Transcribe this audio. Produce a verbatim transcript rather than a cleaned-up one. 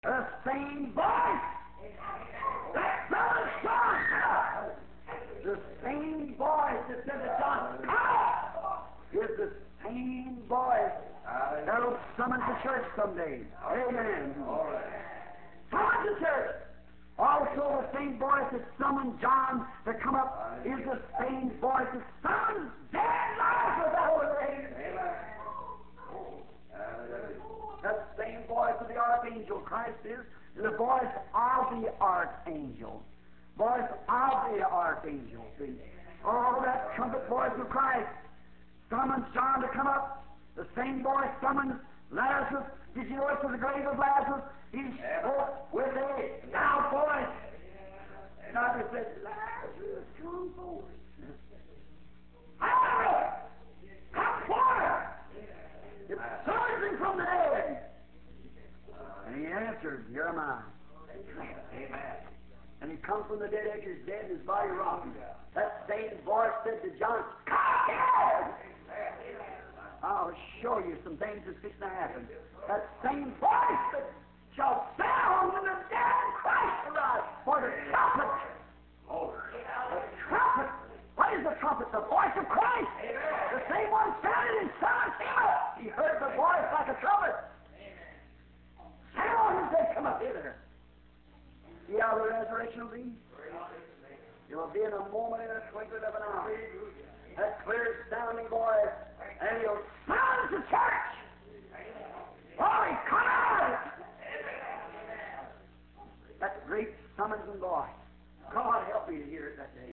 The same voice that brother John, the same voice that said to John, come, is the same voice that'll summon the church someday. Amen. Summon the church. Also, the same voice that summoned John to come up is the same voice that summoned dead Lazarus out of the grave. That same voice of the archangel, Christ is the voice of the archangel. Voice of the archangel. See? Oh, that trumpet voice of Christ summons John to come up. The same voice summons Lazarus. Did you notice to the grave of Lazarus? He spoke with a loud voice. And I said, Lazarus, come forth. Hallelujah! Come forth! It surged him from the dead. And he answered, here am I. Amen. And he comes from the dead after he's dead and his body rotting. That same voice said to John, come here! I'll show you some things that's fixing to happen. That same voice that shall sound when the dead in Christ arise. For the trumpet. The trumpet. What is the trumpet? The voice of Christ. The same one sounded in Son of He heard the voice like a trumpet. Sound and said, come up hither. See how the resurrection will be? It will be in a moment, in a twinkling of an eye.